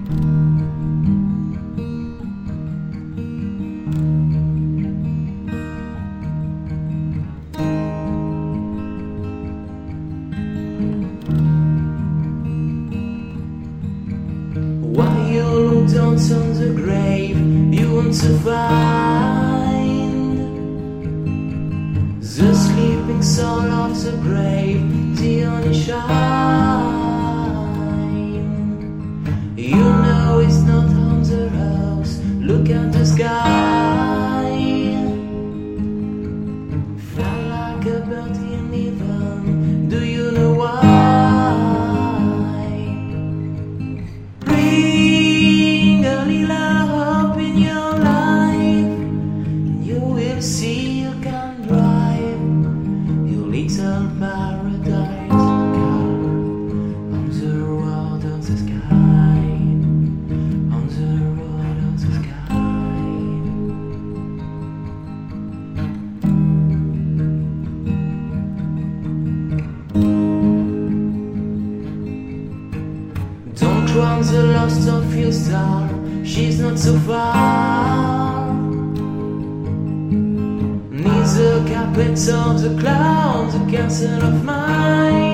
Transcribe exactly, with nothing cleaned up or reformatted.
While you look down on the grave, you want to find the sleeping soul of the brave, the only shine. You know it's not on the house, look at the sky. Fly like a bird in heaven, do you know why? Bring a little hope in your life, and you will see you can drive your little paradise car on the road of the sky, on the road of the sky. Don't drown the lost of your star, she's not so far. Neath the carpets of the clouds, a castle of mine.